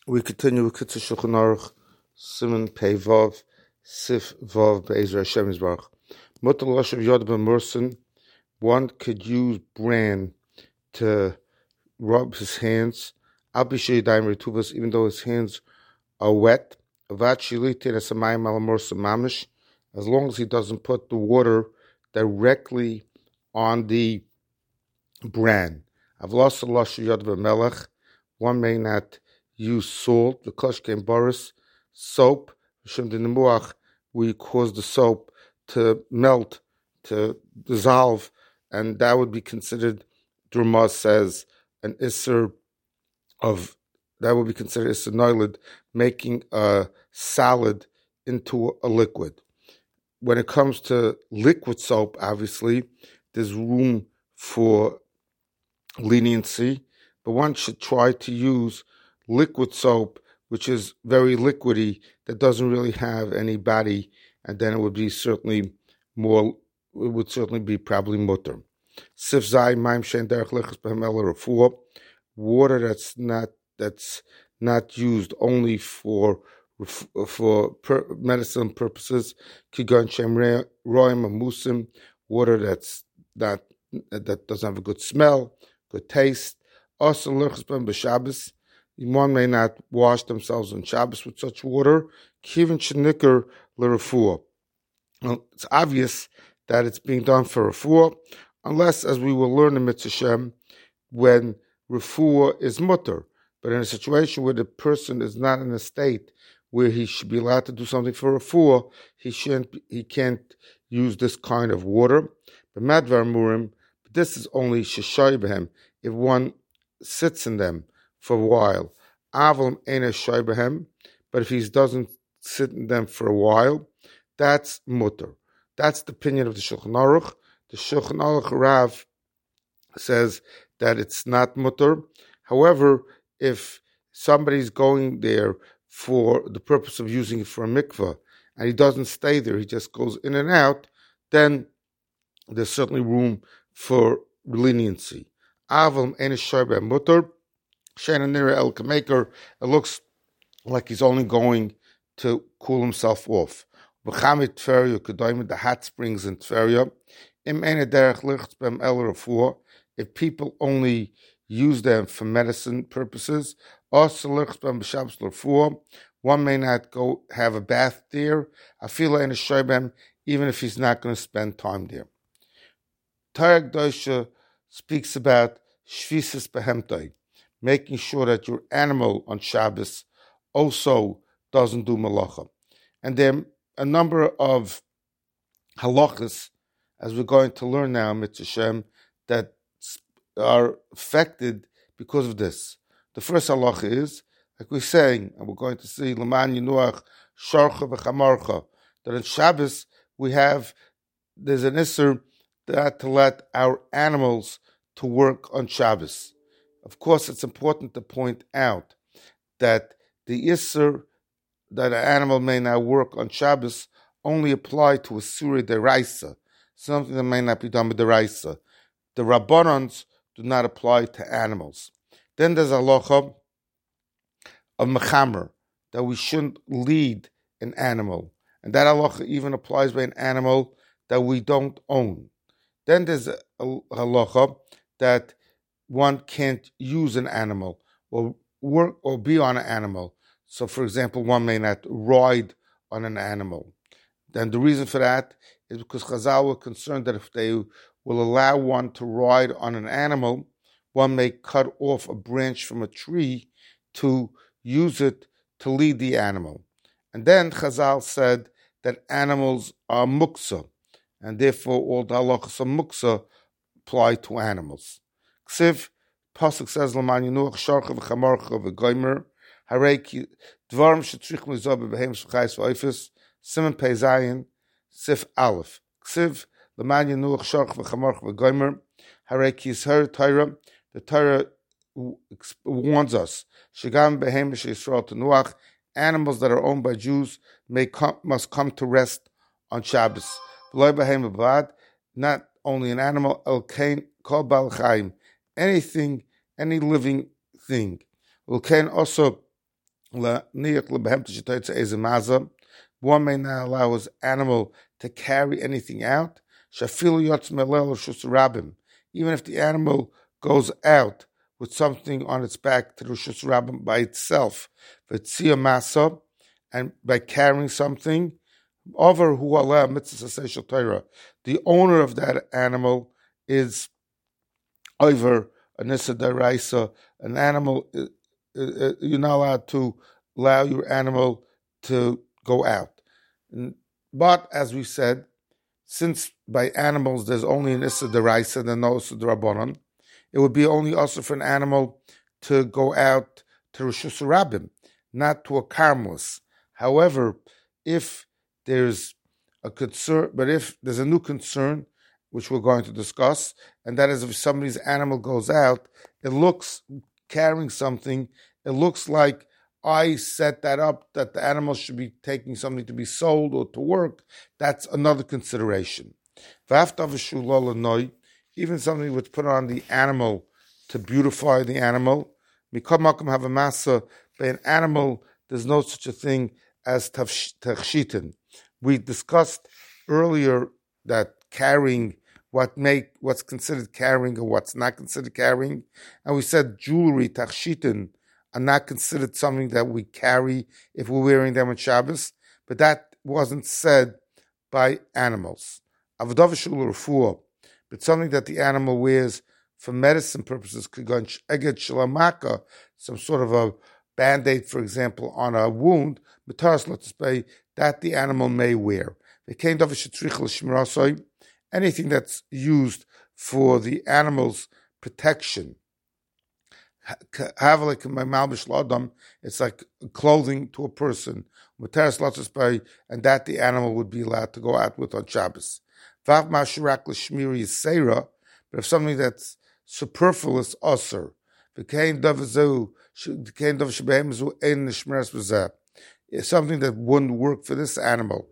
We continue with Kitzur Shulchan Aruch, Siman Pei Vav, Sif Vav Be'ezer Hashem Yisbarach. Mutar Lashav Yod Ben. One could use bran to rub his hands, even though his hands are wet, as long as he doesn't put the water directly on the bran. One may not use salt, the Koshken Boris, soap, we cause the soap to melt, to dissolve, and that would be considered, Durmaz says, an Isser of, that would be considered Isser Noilid, making a salad into a liquid. When it comes to liquid soap, obviously, there's room for leniency, but one should try to use liquid soap, which is very liquidy, that doesn't really have any body, and then it would be certainly more, it would certainly be probably mutter. Sif zai maim shein derech lichas behem el refuah, water that's not used only for medicine purposes. Kigon shem roim amusim, water that doesn't have a good smell, good taste. Also lichas behem b'Shabbos. One may not wash themselves on Shabbos with such water. Kivin shenikar l'refuah. It's obvious that it's being done for refuah, unless, as we will learn in Mitzvah Shem, when refuah is mutter. But in a situation where the person is not in a state where he should be allowed to do something for refuah, he can't use this kind of water. But madvar murim, this is only sheshay behem, if one sits in them for a while. Avlam ena shay behem, but if he doesn't sit in them for a while, that's mutter. That's the opinion of the Shulchan Aruch. The Shulchan Aruch Rav says that it's not mutter. However, if somebody's going there for the purpose of using it for a mikveh, and he doesn't stay there, he just goes in and out, then there's certainly room for leniency. Avlam ena shay behem mutter. Shana nira el kameker. It looks like he's only going to cool himself off. B'chamit tferia kedoyim, the hot springs in Tveria. Im ene derech lichts bem el refuah. If people only use them for medicine purposes, also lichts bem b'Shabbos refuah. One may not go have a bath there. Afila ene shoybem, even if he's not going to spend time there. Torah Kedosha speaks about shvisis behemtai, making sure that your animal on Shabbos also doesn't do malacha. And there are a number of halachas, as we're going to learn now, Mitzvah Shem, that are affected because of this. The first halacha is, like we're saying, and we're going to see, L'man Yinuach Sharcha v'Chamarcha, that on Shabbos there's an Isser that to let our animals to work on Shabbos. Of course, it's important to point out that the Isser that an animal may not work on Shabbos only apply to a Surah Deraisa, something that may not be done with Deraisa. The Rabbanans do not apply to animals. Then there's a halacha of Mechamer, that we shouldn't lead an animal. And that halacha even applies by an animal that we don't own. Then there's a halacha that one can't use an animal or work or be on an animal. So, for example, one may not ride on an animal. Then the reason for that is because Chazal were concerned that if they will allow one to ride on an animal, one may cut off a branch from a tree to use it to lead the animal. And then Chazal said that animals are muksa, and therefore all the halachas of muksa apply to animals. Ksiv, Pasuk says, L'man Yinuach Sharcha v'Chamarcha v'Goymer, Harei ki dvarim shetzrich mizah b'beheim v'chayis v'oifis, Siman Pei Zayin, Sif Aleph. Ksiv, L'man Yinuach Sharcha v'Chamarcha v'Goymer, Harei ki Yisher Torah, the Torah warns us, Shegam b'beheim v'Yisrael tenuach, animals that are owned by Jews must come to rest on Shabbos. V'loi b'beheim v'bad, not only an animal, El Kain Kol Bal Chaim, anything, any living thing. Ulken also One may not allow his animal to carry anything out. Even if the animal goes out with something on its back to the Rishus Rabbim by itself, and by carrying something, over who Allah mitzvah Torah, the owner of that animal is over a nissa daraisa. An animal, you're not allowed to allow your animal to go out. But as we said, since by animals there's only an issa daraisa and no issa darabanan, it would be only also for an animal to go out to Rishus Rabbim, not to a karmelis. However, if there's a concern, but if there's a new concern, which we're going to discuss, and that is if somebody's animal goes out, it looks, carrying something, it looks like I set that up, that the animal should be taking something to be sold or to work. That's another consideration. Even something which put on the animal to beautify the animal. Mikom have a masa, by an animal, there's no such a thing as tachshitin. We discussed earlier that carrying, what's considered carrying and what's not considered carrying, and we said jewelry, tachshitin, are not considered something that we carry if we're wearing them on Shabbos, but that wasn't said by animals. But something that the animal wears for medicine purposes, some sort of a band-aid, for example, on a wound, that the animal may wear. Anything that's used for the animal's protection. It's like clothing to a person, and that the animal would be allowed to go out with on Shabbos. But if something that's superfluous, osir, is something that wouldn't work for this animal,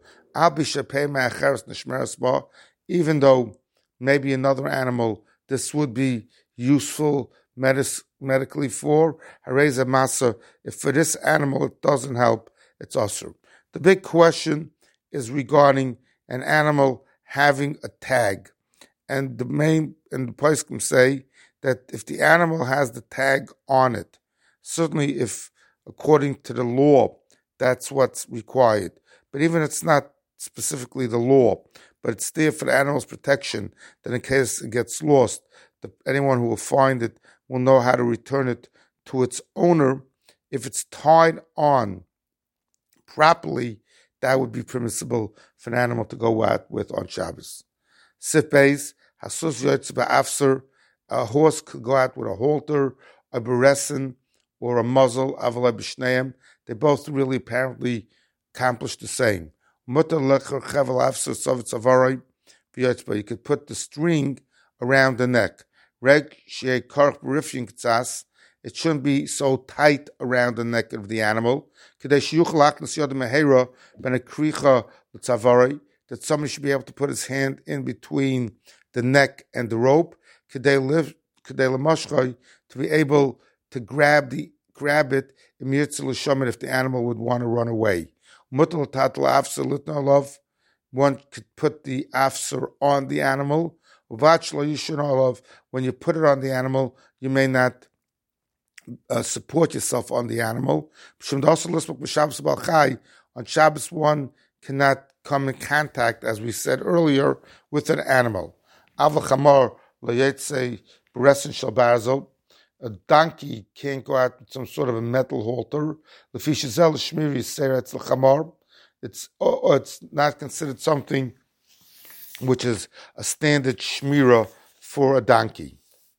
even though maybe another animal this would be useful medically for, hareza masa, if for this animal it doesn't help, it's osir. The big question is regarding an animal having a tag. And the poskim say that if the animal has the tag on it, certainly if according to the law, that's what's required. But even if it's not specifically the law, but it's there for the animal's protection, then in case it gets lost, anyone who will find it will know how to return it to its owner. If it's tied on properly, that would be permissible for an animal to go out with on Shabbos. Sif Beis, Hasus Yotze Ba'afser, a horse could go out with a halter, a beresin, or a muzzle, Avalei B'shneim. They both really apparently accomplish the same. Mutter lecher chevel afser sovitz avarai v'yotzba. You could put the string around the neck. Reg shei karch b'rifyin k'tzas. It shouldn't be so tight around the neck of the animal. Kedei sheyuchel aknas yodem mehera ben a kricha l'tzavarai. That somebody should be able to put his hand in between the neck and the rope. Kedei lemashchai, to be able to grab it immediately l'shomer if the animal would want to run away. One could put the afser on the animal. When you put it on the animal, you may not support yourself on the animal. On Shabbos, one cannot come in contact, as we said earlier, with an animal. A donkey can't go out with some sort of a metal halter. It's not considered something which is a standard shmira for a donkey.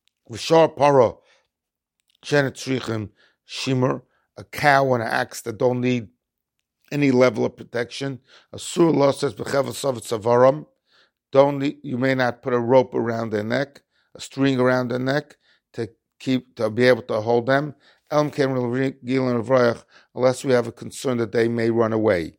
A cow and an axe that don't need any level of protection. You may not put a rope around their neck, a string around their neck to be able to hold them. Unless we have a concern that they may run away.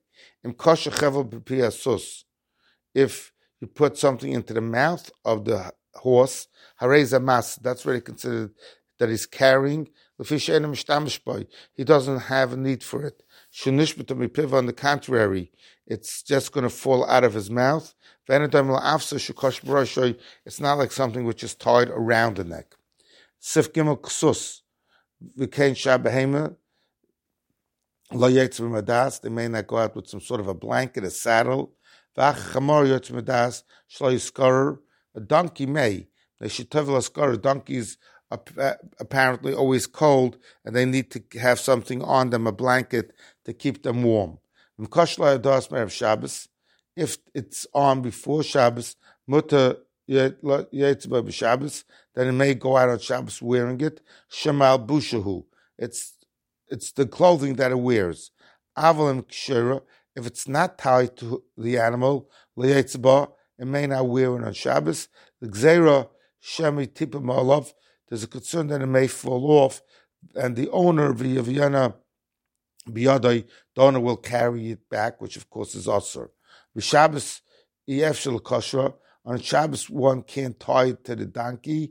If you put something into the mouth of the horse, that's really considered that he's carrying. He doesn't have a need for it. On the contrary, it's just going to fall out of his mouth. It's not like something which is tied around the neck. Sif Gimel Ksus, V'kein Shabahema, Lo Yetz B'Madas, they may not go out with some sort of a blanket, a saddle. V'ach Chamor Yetz B'Madas, Shlo Yiskarer, a donkey may. They should tevel a donkeys apparently always cold, and they need to have something on them, a blanket, to keep them warm. If it's on before Shabbos, mutter Shabbos, then it may go out on Shabbos wearing it. Shemal bushahu. It's the clothing that it wears. Avalim kshira. If it's not tied to the animal, it may not wear it on Shabbos. The gzeira shemi tipa malav. There's a concern that it may fall off, and the owner, v'yavyana biyadai, the owner will carry it back, which of course is asur. V'Shabbos ef shel kashra. On Shabbos, one can't tie it to the donkey.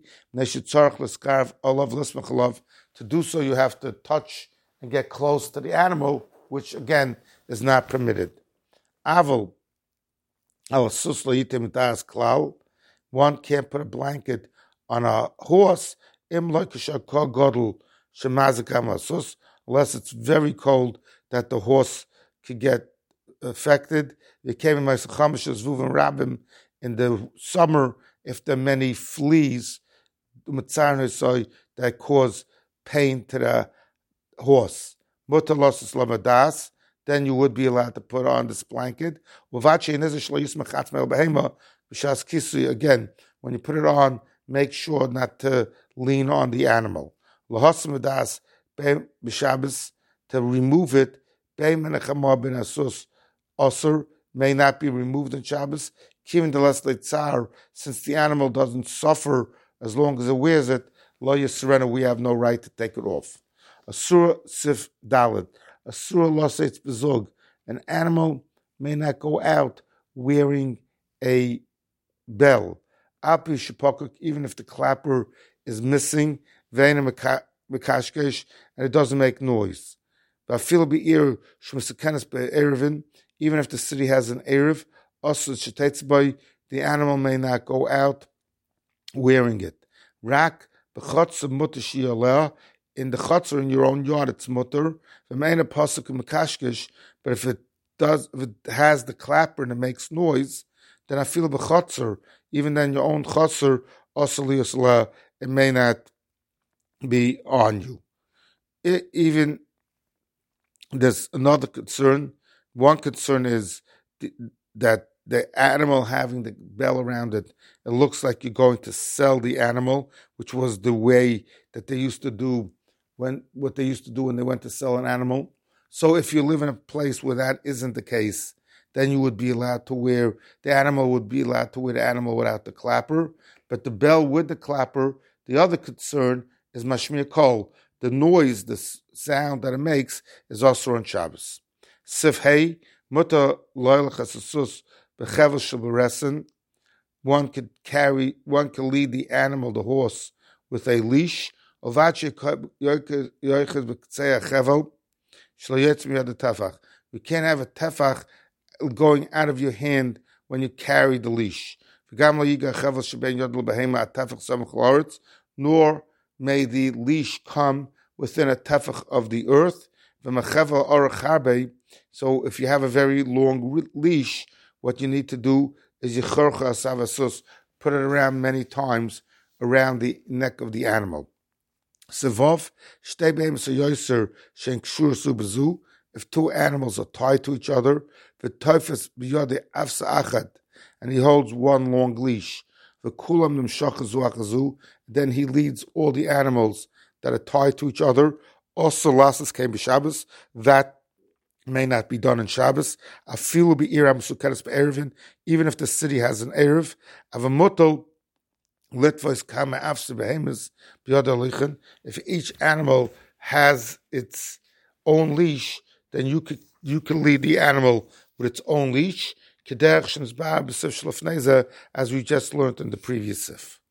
To do so, you have to touch and get close to the animal, which again is not permitted. Aval one can't put a blanket on a horse unless it's very cold that the horse could get affected. In the summer, if there are many fleas that cause pain to the horse, then you would be allowed to put on this blanket. Again, when you put it on, make sure not to lean on the animal. To remove it, may not be removed on Shabbos, since the animal doesn't suffer as long as it wears it, lo yisrena, we have no right to take it off. Asura sif dalid, asura losetz bezug, an animal may not go out wearing a bell. Api shepokuk, even if the clapper is missing, veina mekashkesh, and it doesn't make noise. Vafil be'ir shmesakenes be'erevin, even if the city has an erev, the animal may not go out wearing it. Rak in the chotzer in your own yard, it's mutter. But if it has the clapper and it makes noise, then I feel b'chotzer. Even then, your own chotzer it may not be on you. Even there's another concern. One concern is that the animal having the bell around it, it looks like you're going to sell the animal, which was the way that they used to do when they went to sell an animal. So if you live in a place where that isn't the case, then you would be allowed to wear the animal without the clapper, but the bell with the clapper. The other concern is mashmir kol, the noise, the sound that it makes is also on Shabbos. Sif hey muta loyal chasasus bechevel shabaresen. One could lead the animal, the horse, with a leash. You can't have a tefach going out of your hand when you carry the leash. Nor may the leash come within a tefach of the earth. So if you have a very long leash, what you need to do is put it around many times around the neck of the animal. If two animals are tied to each other, and he holds one long leash, then he leads all the animals that are tied to each other. Also, lasses came by Shabbos. That may not be done in Shabbos. Even if the city has an erev, if each animal has its own leash, then you can lead the animal with its own leash, as we just learned in the previous sif.